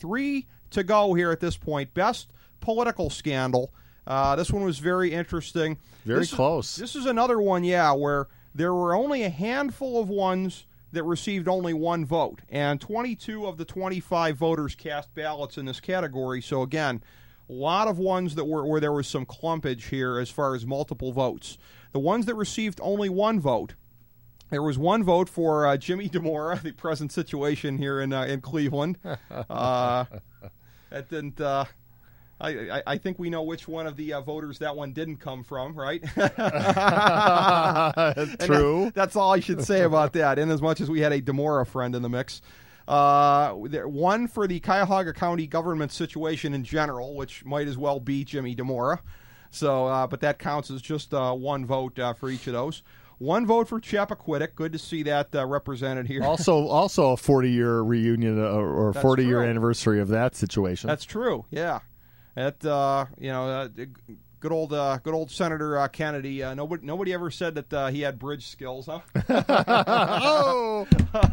3 to go here at this point. Best political scandal. This one was very interesting. Very close. This is another one, where there were only a handful of ones that received only one vote, and 22 of the 25 voters cast ballots in this category. So again, a lot of ones that were where there was some clumpage here as far as multiple votes. The ones that received only one vote, there was one vote for Jimmy DeMora, the present situation here in Cleveland. That didn't. I think we know which one of the voters that one didn't come from, right? True. That's all I should say about that, in as much as we had a DeMora friend in the mix. One for the Cuyahoga County government situation in general, which might as well be Jimmy DeMora. So, but that counts as just one vote for each of those. One vote for Chappaquiddick. Good to see that represented here. Also a 40-year reunion or 40-year anniversary of that situation. That's true. Yeah. Good old Senator Kennedy. Nobody ever said that he had bridge skills, huh? Oh.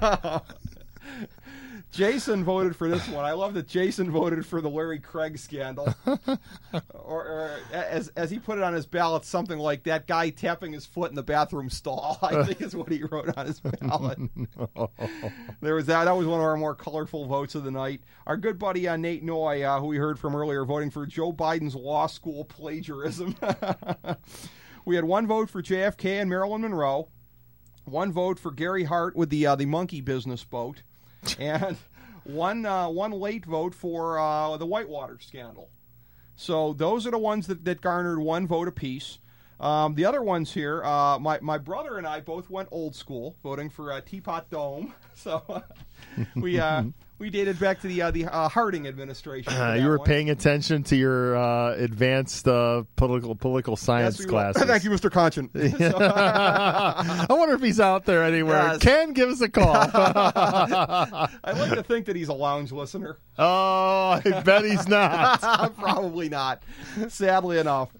Jason voted for this one. I love that Jason voted for the Larry Craig scandal, or as he put it on his ballot, something like that guy tapping his foot in the bathroom stall. I think is what he wrote on his ballot. There was that. That was one of our more colorful votes of the night. Our good buddy Nate Noy, who we heard from earlier, voting for Joe Biden's law school plagiarism. We had one vote for JFK and Marilyn Monroe, one vote for Gary Hart with the monkey business boat, and one late vote for the Whitewater scandal. So those are the ones that garnered one vote apiece. The other ones here, my brother and I both went old school, voting for Teapot Dome. So we dated back to the Harding administration. You were paying attention to your advanced political science classes. Thank you, Mr. Conchin. I wonder if he's out there anywhere. Yes. Ken, give us a call. I'd like to think that he's a lounge listener. Oh, I bet he's not. Probably not. Sadly enough.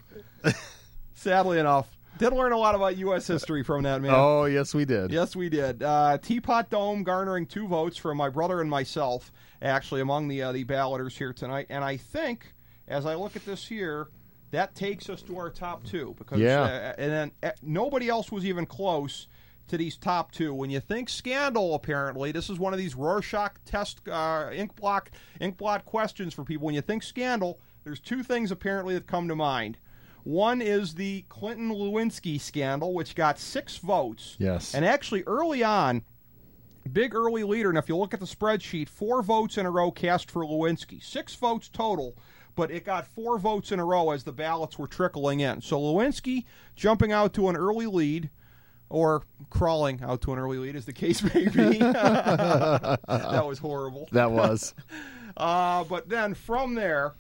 Did learn a lot about U.S. history from that, man. Oh, yes, we did. Yes, we did. Teapot Dome garnering 2 votes from my brother and myself, actually, among the balloters here tonight. And I think, as I look at this here, that takes us to our top 2. Because, and then nobody else was even close to these top 2. When you think scandal, apparently, this is one of these Rorschach test ink blot questions for people. When you think scandal, there's 2 things apparently that come to mind. One is the Clinton-Lewinsky scandal, which got 6 votes. Yes. And actually, early on, big early leader, and if you look at the spreadsheet, 4 votes in a row cast for Lewinsky. 6 votes total, but it got 4 votes in a row as the ballots were trickling in. So Lewinsky jumping out to an early lead, or crawling out to an early lead, as the case may be. That was horrible. That was. But then from there,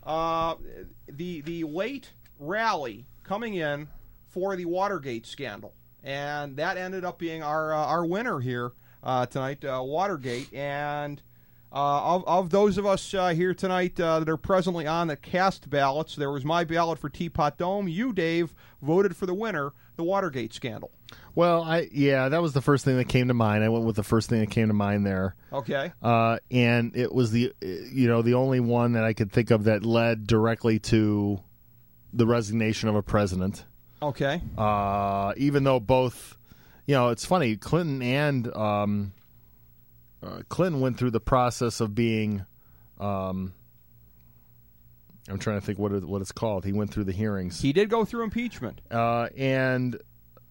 the late rally coming in for the Watergate scandal, and that ended up being our winner here tonight, Watergate. And of those of us here tonight that are presently on that cast ballots, there was my ballot for Teapot Dome. You, Dave, voted for the winner, the Watergate scandal. Well, that was the first thing that came to mind. I went with the first thing that came to mind there. Okay. And it was the only one that I could think of that led directly to the resignation of a president. Okay. Even though both, it's funny, Clinton and Clinton went through the process of being, I'm trying to think what it's called. He went through the hearings. He did go through impeachment. And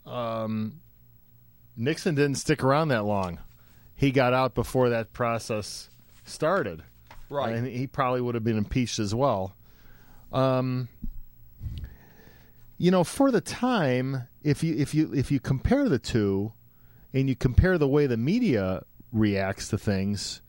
Nixon didn't stick around that long. He got out before that process started. Right. And he probably would have been impeached as well. For the time, if you compare the two, and you compare the way the media reacts to things,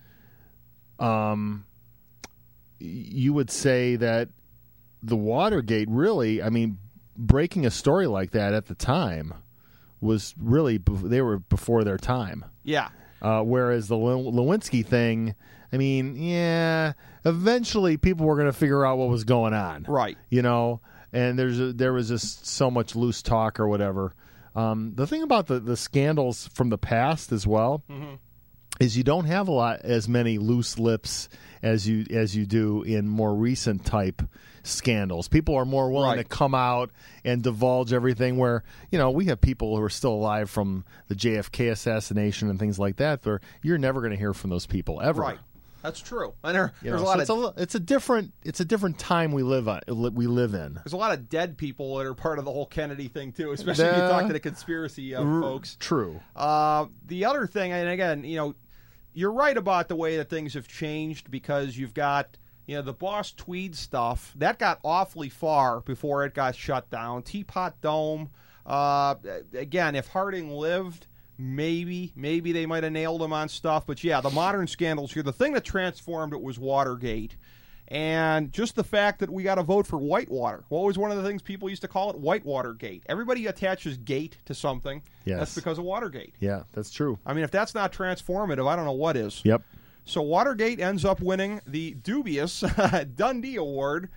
you would say that the Watergate really, breaking a story like that at the time was really, they were before their time. Yeah. Whereas the Lewinsky thing, eventually people were going to figure out what was going on. Right. And there was just so much loose talk or whatever. The thing about the scandals from the past as well, is you don't have as many loose lips as you do in more recent type scandals. People are more willing to come out and divulge everything, where, we have people who are still alive from the JFK assassination and things like that, where you're never going to hear from those people ever. Right. That's true. And there's a lot of it's a different time we live in. There's a lot of dead people that are part of the whole Kennedy thing too, especially if you talk to the conspiracy folks. True. The other thing, and again, you're right about the way that things have changed, because you've got the Boss Tweed stuff that got awfully far before it got shut down. Teapot Dome. Again, if Harding lived, maybe they might have nailed him on stuff. But yeah, the modern scandals here, the thing that transformed it was Watergate. And just the fact that we got a vote for Whitewater. What was one of the things people used to call it? Whitewater Gate. Everybody attaches gate to something. Yes. That's because of Watergate. Yeah, that's true. I mean, if that's not transformative, I don't know what is. Yep. So Watergate ends up winning the dubious Dundie Award.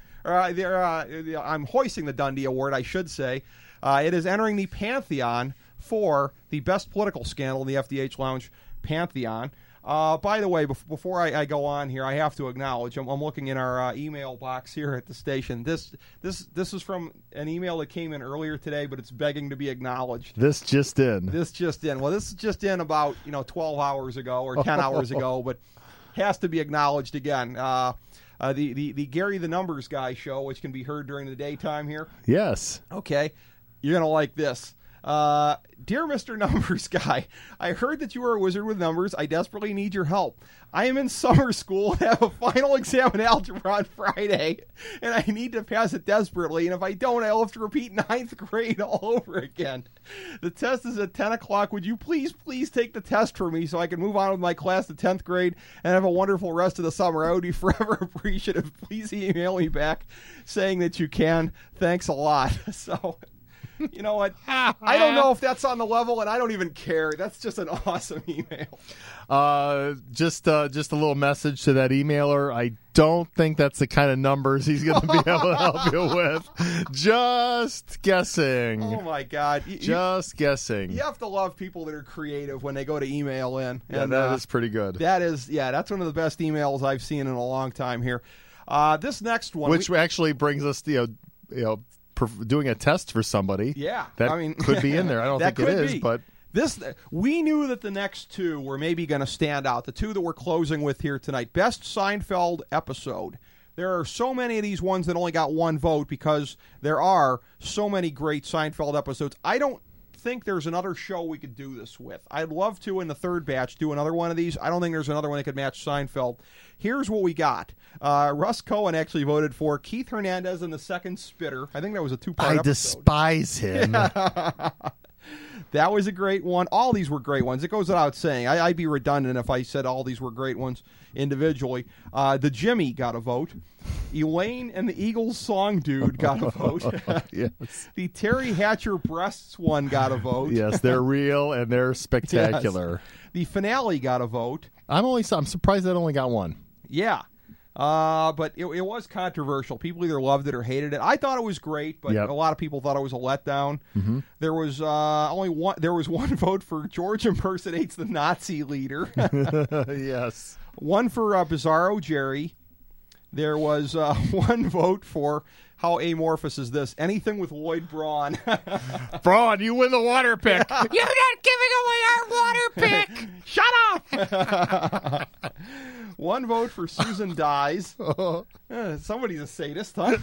I'm hoisting the Dundie Award, I should say. It is entering the Pantheon for the best political scandal in the FDH Lounge Pantheon. By the way, before I go on here, I have to acknowledge, I'm looking in our email box here at the station. This is from an email that came in earlier today, but it's begging to be acknowledged. This just in. Well, this is just in about 12 hours ago or 10 hours ago, but has to be acknowledged again. The Gary the Numbers Guy show, which can be heard during the daytime here. Yes. Okay. You're going to like this. Dear Mr. Numbers Guy, I heard that you are a wizard with numbers. I desperately need your help. I am in summer school and have a final exam in algebra on Friday, and I need to pass it desperately, and if I don't, I'll have to repeat 9th grade all over again. The test is at 10 o'clock. Would you please take the test for me so I can move on with my class to 10th grade and have a wonderful rest of the summer? I would be forever appreciative. Please email me back saying that you can. Thanks a lot. So... You know what? I don't know if that's on the level, and I don't even care. That's just an awesome email. Just a little message to that emailer. I don't think that's the kind of numbers he's going to be able to help you with. Just guessing. Oh, my God. Just guessing. You have to love people that are creative when they go to email in. And, that is pretty good. That's one of the best emails I've seen in a long time here. This next one. Which actually brings us to, doing a test for somebody. Yeah. That could be in there. I don't think it is, but... We knew that the next two were maybe going to stand out. The two that we're closing with here tonight. Best Seinfeld episode. There are so many of these ones that only got one vote because there are so many great Seinfeld episodes. I don't think there's another show we could do this with. I'd love to, in the third batch, do another one of these. I don't think there's another one that could match Seinfeld. Here's what we got. Russ Cohen actually voted for Keith Hernandez and the Second Spitter. I think that was a two-part episode. I despise him. That was a great one. All these were great ones. It goes without saying. I'd be redundant if I said all these were great ones individually. The Jimmy got a vote. Elaine and the Eagles song dude got a vote. Yes. The Terry Hatcher breasts one got a vote. Yes, they're real and they're spectacular. Yes. The finale got a vote. I'm surprised that only got one. Yeah. But it was controversial. People either loved it or hated it. I thought it was great, but a lot of people thought it was a letdown. Mm-hmm. There was only one. There was one vote for George impersonates the Nazi leader. Yes. One for Bizarro Jerry. There was one vote for how amorphous is this? Anything with Lloyd Braun. Braun, you win the water pick. You're not giving away our water pick. Shut up. One vote for Susan Dies. Somebody's a sadist, huh?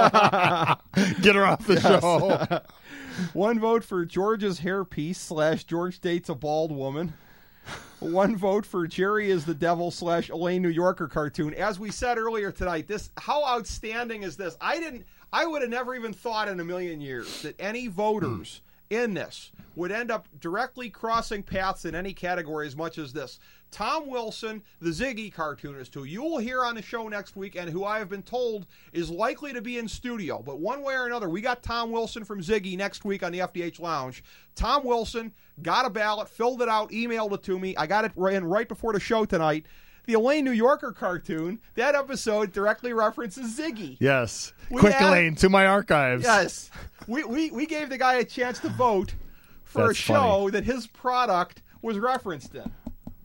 Get her off the show. One vote for George's hairpiece / George dates a bald woman. One vote for Jerry is the devil / Elaine New Yorker cartoon. As we said earlier tonight, how outstanding is this? I would have never even thought in a million years that any voters in this would end up directly crossing paths in any category as much as this. Tom Wilson, the Ziggy cartoonist, who you will hear on the show next week and who I have been told is likely to be in studio. But one way or another, we got Tom Wilson from Ziggy next week on the FDH Lounge. Tom Wilson got a ballot, filled it out, emailed it to me. I got it in right before the show tonight. The Elaine New Yorker cartoon, that episode directly references Ziggy. Yes. Elaine, to my archives. Yes. We gave the guy a chance to vote for a show that his product was referenced in.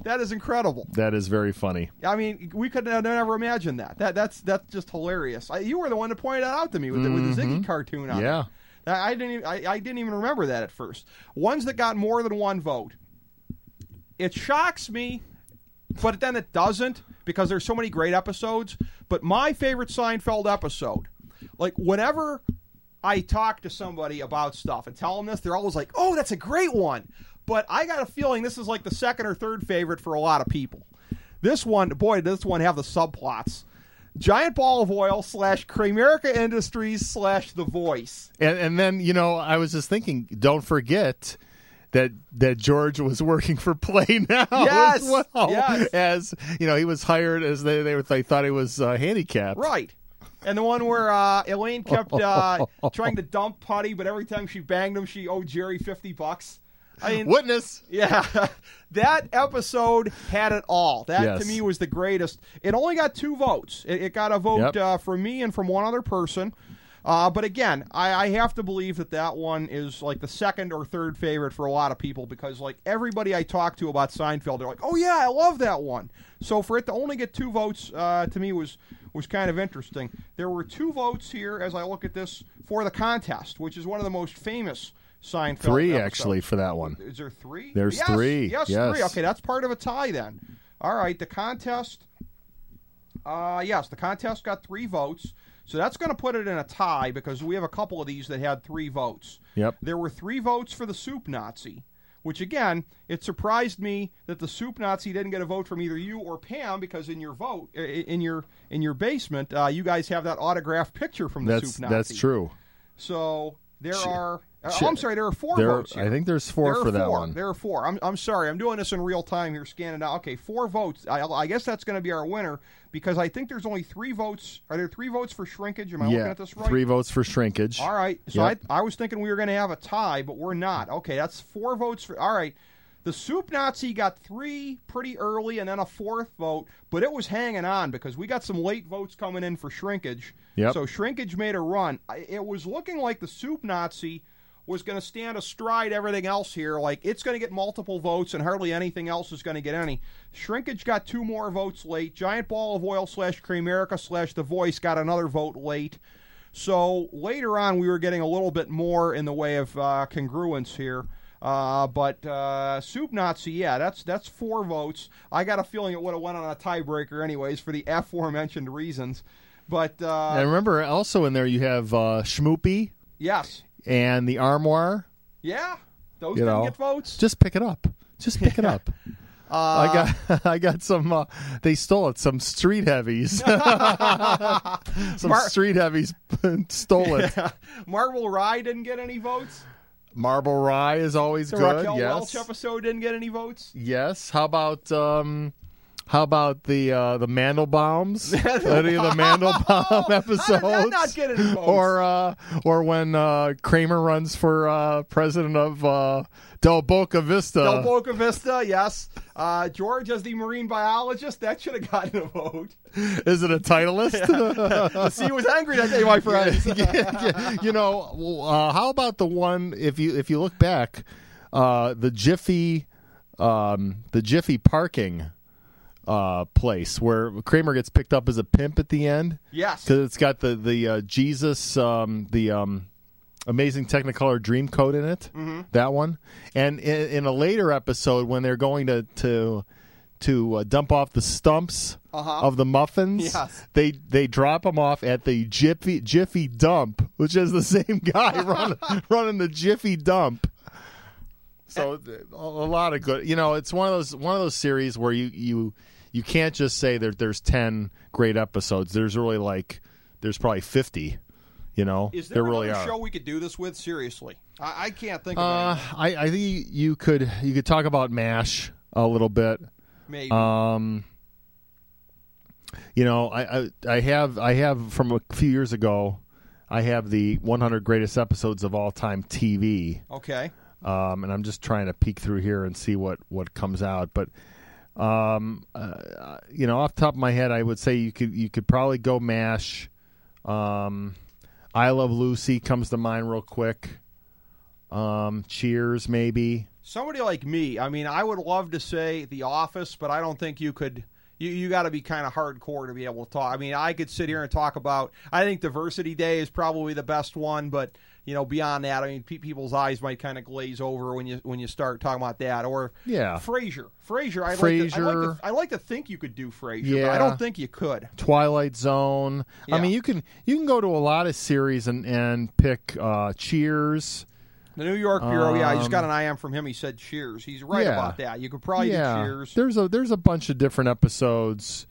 That is incredible. That is very funny. I mean, we could have never imagined that. That's just hilarious. You were the one that pointed that out to me with the Ziggy cartoon on it. I didn't even remember that at first. Ones that got more than one vote. It shocks me, but then it doesn't because there's so many great episodes. But my favorite Seinfeld episode, like whenever I talk to somebody about stuff and tell them this, they're always like, "Oh, that's a great one." But I got a feeling this is like the second or third favorite for a lot of people. This one, boy, does this one have the subplots. Giant Ball of Oil / Kramerica Industries / The Voice. And then, I was just thinking, don't forget that George was working for Play Now as well. Yes. As, he was hired as they thought he was handicapped. Right. And the one where Elaine kept trying to dump Putty, but every time she banged him, she owed Jerry $50. I mean, Witness. Yeah, that episode had it all. That, to me, was the greatest. It only got 2 votes. It got a vote from me and from one other person. But again, I have to believe that one is like the second or third favorite for a lot of people because like everybody I talk to about Seinfeld, they're like, "Oh yeah, I love that one." So for it to only get 2 votes, to me was kind of interesting. There were 2 votes here as I look at this for the contest, which is one of the most famous Seinfeld 3 episode. Actually for that one. Is there 3? There's 3. Yes, 3. Okay, that's part of a tie then. All right, the contest. Yes, the contest got 3 votes, so that's going to put it in a tie because we have a couple of these that had 3 votes. Yep. There were 3 votes for the Soup Nazi, which again, it surprised me that the Soup Nazi didn't get a vote from either you or Pam because in your vote in your basement, you guys have that autographed picture from the Soup Nazi. That's true. So there are. I'm sorry, there are 4 votes here. I think there's 4 for that one. There are 4. I'm sorry. I'm doing this in real time here, scanning out. Okay, 4 votes. I guess that's going to be our winner because I think there's only 3 votes. Are there 3 votes for shrinkage? Am I looking at this right? 3 votes for shrinkage. All right. So I was thinking we were going to have a tie, but we're not. Okay, that's 4 votes for. All right. The Soup Nazi got 3 pretty early and then a 4th vote, but it was hanging on because we got some late votes coming in for shrinkage. Yep. So shrinkage made a run. It was looking like the Soup Nazi was going to stand astride everything else here. Like, it's going to get multiple votes, and hardly anything else is going to get any. Shrinkage got 2 more votes late. Giant Ball of Oil / Kramerica / The Voice got another vote late. So later on, we were getting a little bit more in the way of congruence here. But Soup Nazi, that's 4 votes. I got a feeling it would have went on a tiebreaker anyways for the aforementioned reasons. But and remember, also in there you have Schmoopy. Yes. And the Armoire. Yeah, those didn't get votes. Just pick it up. Just pick it up. I got some. They stole it. Some street heavies. Street heavies stole it. Marble Rye didn't get any votes. Marble Rye is always the good. Raquel yes. Welch episode didn't get any votes. Yes. How about the Mandelbaums? Any of the Mandelbaum episodes? How did that not get any votes? Or when Kramer runs for president of Del Boca Vista. Del Boca Vista, yes. George as the marine biologist, that should have gotten a vote. Is it a titleist? The sea was angry that day, my friends. How about the one? If you look back, the Jiffy parking place where Kramer gets picked up as a pimp at the end. Yes, because it's got the Jesus Amazing Technicolor Dreamcoat in it. Mm-hmm. That one, and in a later episode when they're going to dump off the stumps of the muffins, yes. they drop them off at the Jiffy Dump, which is the same guy running the Jiffy Dump. So a lot of good. It's one of those series where you can't just say there's 10 great episodes. There's really there's probably 50. Is there really another are. show we could do this with? Seriously, I can't think of anything. I think you could talk about MASH a little bit. Maybe. I have from a few years ago. I have the 100 greatest episodes of all time TV. Okay. And I'm just trying to peek through here and see what comes out. But off the top of my head, I would say you could probably go MASH. I Love Lucy comes to mind real quick. Cheers, maybe. Somebody like me, I mean, I would love to say The Office, but I don't think you could. You got to be kind of hardcore to be able to talk. I mean, I could sit here and talk about. I think Diversity Day is probably the best one, but beyond that, I mean, people's eyes might kind of glaze over when you start talking about that. Or Frasier. I like to think you could do Frasier, but I don't think you could. Twilight Zone. Yeah. I mean, you can go to a lot of series and pick Cheers. The New York Bureau, I just got an IM from him. He said Cheers. He's right about that. You could probably do Cheers. There's a bunch of different episodes.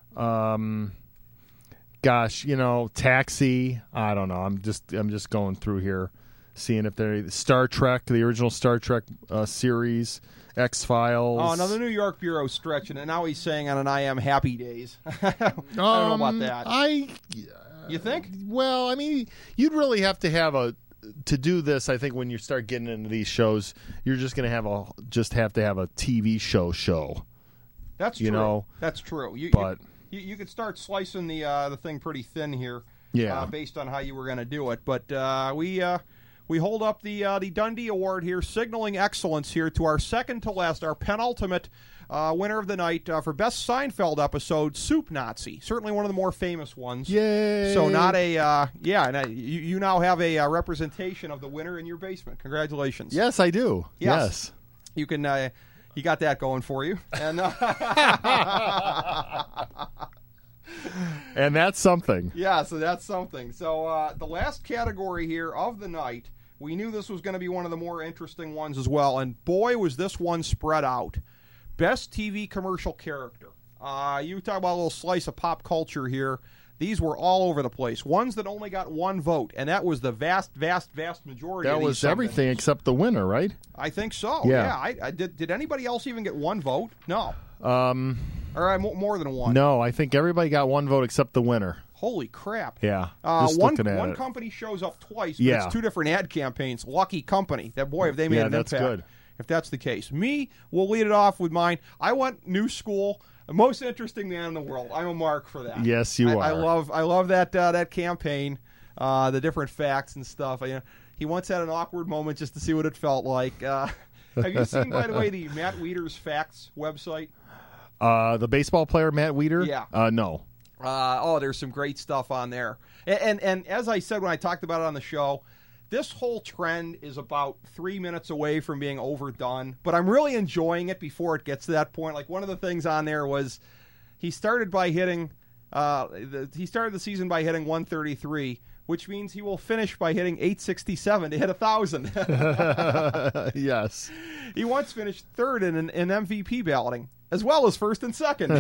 Taxi. I don't know. I'm just going through here, seeing if there Star Trek, the original Star Trek series, X-Files. Oh, no, the New York Bureau's stretching it. Now he's saying on an IM Happy Days. I don't know about that. You think? Well, I mean, you'd really have to have to do this. I think when you start getting into these shows, you're just going to have to have a TV show. That's true. That's true. You could start slicing the thing pretty thin here. Yeah. Based on how you were going to do it, but we hold up the Dundie Award here, signaling excellence here to our second to last, our penultimate winner of the night for best Seinfeld episode, Soup Nazi. Certainly one of the more famous ones. Yay! So not you now have a representation of the winner in your basement. Congratulations. Yes, I do. Yes. You can. You got that going for you, and and that's something. Yeah, so that's something. So the last category here of the night, we knew this was going to be one of the more interesting ones as well, and boy, was this one spread out. Best TV commercial character. You talk about a little slice of pop culture here. These were all over the place. Ones that only got one vote, and that was the vast, vast, vast majority. That of these was everything except the winner, right? I think so. Yeah. I did anybody else even get one vote? No. Or more than one? No, I think everybody got one vote except the winner. Holy crap. Yeah. One company shows up twice, but it's two different ad campaigns. Lucky company. That boy, if they made an impact. Yeah, that's good. If that's the case. Me, we'll lead it off with mine. I went New School. Most interesting man in the world. I'm a mark for that. Yes, you are. I love that campaign, the different facts and stuff. He once had an awkward moment just to see what it felt like. Have you seen, by the way, the Matt Wieters Facts website? The baseball player Matt Wieters? Yeah. No. There's some great stuff on there. And as I said when I talked about it on the show, this whole trend is about 3 minutes away from being overdone, but I'm really enjoying it before it gets to that point. Like, one of the things on there was he started by hitting he started the season by hitting 133, which means he will finish by hitting 867 to hit 1,000. Yes. He once finished third in MVP balloting, as well as first and second.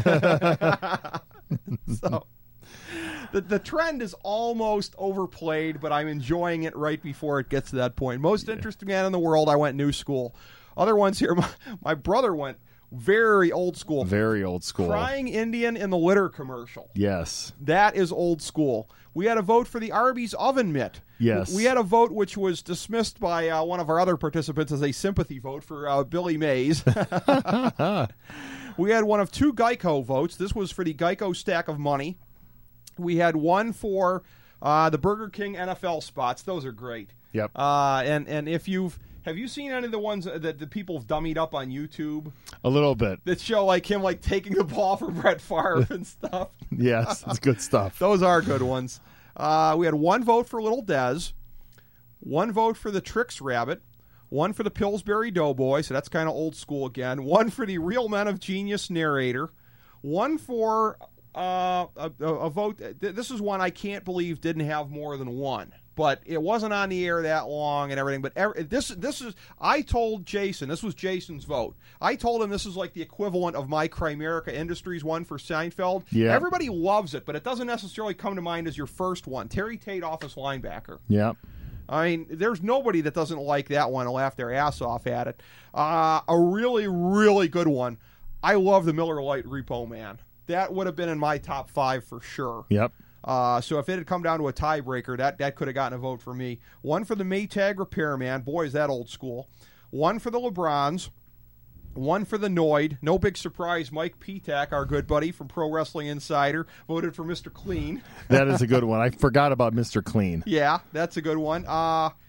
So the trend is almost overplayed, but I'm enjoying it right before it gets to that point. Most interesting man in the world, I went New School. Other ones here, my brother went very old school. Very old school. Crying Indian in the litter commercial. Yes. That is old school. We had a vote for the Arby's oven mitt. Yes. We had a vote which was dismissed by one of our other participants as a sympathy vote for Billy Mays. We had one of two Geico votes. This was for the Geico stack of money. We had one for the Burger King NFL spots. Those are great. Yep. And if have you seen any of the ones that the people have dummied up on YouTube? A little bit. That show him taking the ball from Brett Favre and stuff. Yes, it's good stuff. Those are good ones. We had one vote for Little Dez, one vote for the Trix Rabbit, one for the Pillsbury Doughboy, so that's kind of old school again, one for the Real Men of Genius narrator, one for a vote. This is one I can't believe didn't have more than one. But it wasn't on the air that long and everything. But this is. I told Jason, this was Jason's vote. I told him this is like the equivalent of my Crimerica Industries one for Seinfeld. Yeah. Everybody loves it, but it doesn't necessarily come to mind as your first one. Terry Tate, office linebacker. Yeah. I mean, there's nobody that doesn't like that one and laugh their ass off at it. A really, really good one. I love the Miller Lite Repo Man. That would have been in my top 5 for sure. Yep. So if it had come down to a tiebreaker, that could have gotten a vote for me. One for the Maytag Repairman. Boy, is that old school. One for the LeBrons. One for the Noid. No big surprise, Mike Petak, our good buddy from Pro Wrestling Insider, voted for Mr. Clean. That is a good one. I forgot about Mr. Clean. Yeah, that's a good one.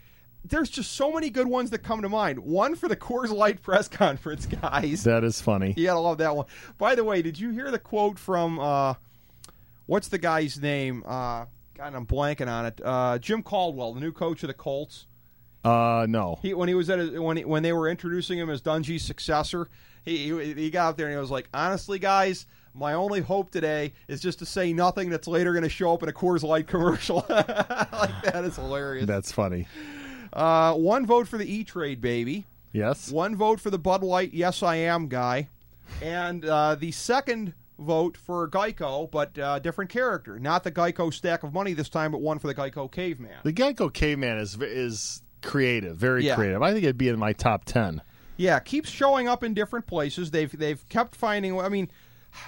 there's just so many good ones that come to mind. One for the Coors Light press conference, guys. That is funny. You gotta love that one. By the way, did you hear the quote from what's the guy's name? God, I'm blanking on it. Jim Caldwell, the new coach of the Colts. No. When he was when they were introducing him as Dungy's successor, he got up there and he was like, honestly, guys, my only hope today is just to say nothing that's later going to show up in a Coors Light commercial. Like, that is hilarious. That's funny. One vote for the E-Trade baby. Yes. One vote for the Bud Light Yes I Am guy. And the second vote for Geico, but different character. Not the Geico stack of money this time, but one for the Geico caveman. The Geico caveman is creative, very creative. I think it'd be in my top 10. Yeah, keeps showing up in different places. They've kept finding. I mean,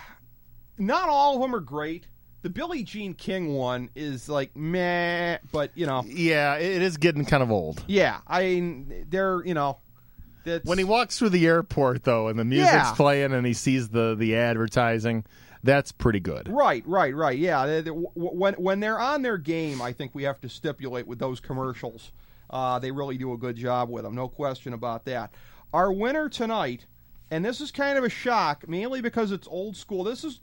not all of them are great. The Billie Jean King one is like meh, but you know. Yeah, it is getting kind of old. Yeah, I mean, they're that's... When he walks through the airport though, and the music's playing, and he sees the advertising, that's pretty good. Right. Yeah, when they're on their game, I think we have to stipulate with those commercials. They really do a good job with them, no question about that. Our winner tonight, and this is kind of a shock, mainly because it's old school. This is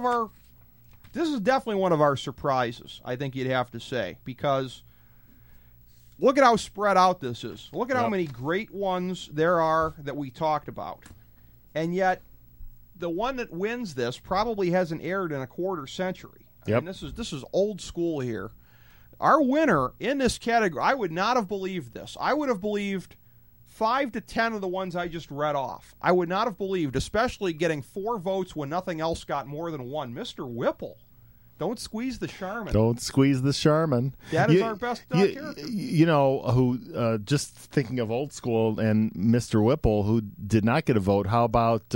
definitely one of our surprises, I think you'd have to say, because look at how spread out this is. Look at how many great ones there are that we talked about. And yet, the one that wins this probably hasn't aired in a quarter century. I mean, this is old school here. Our winner in this category, I would not have believed this. I would have believed 5 to 10 of the ones I just read off. I would not have believed, especially getting 4 votes when nothing else got more than 1. Mr. Whipple. Don't squeeze the Charmin. Don't squeeze the Charmin. That is our best character. You know, who, just thinking of old school and Mr. Whipple, who did not get a vote, how about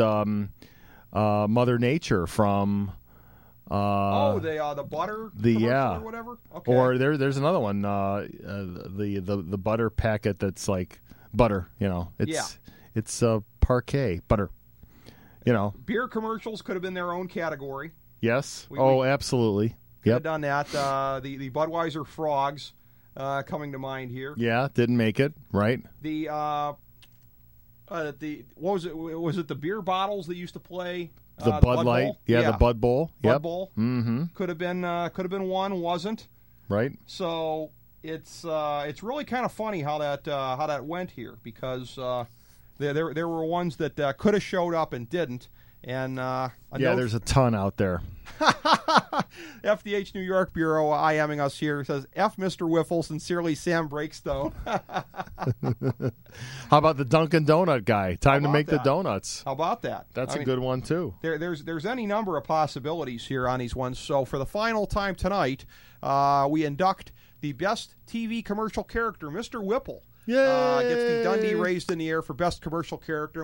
Mother Nature from... the butter commercial or whatever? Okay. Or there's another one, the butter packet that's like butter, you know. It's parquet butter. You know. Beer commercials could have been their own category. Yes. Absolutely. Could have done that. The Budweiser frogs coming to mind here. Yeah, didn't make it, right? The what was it? Was it the beer bottles that used to play? The Bud Light, Bowl? the Bud Bowl. Bud Bowl. Mm-hmm. Could have been one, wasn't. Right. So it's really kind of funny how that went here, because there were ones that could have showed up and didn't. And there's a ton out there. FDH New York Bureau IMing us here says, F Mr. Whiffle, sincerely Sam Breakstone. How about the Dunkin' Donut guy? Time to make the donuts. How about that? That's a good one too. There's any number of possibilities here on these ones. So for the final time tonight, we induct the best TV commercial character, Mr. Whipple. Yay! Gets the Dundie raised in the air for best commercial character.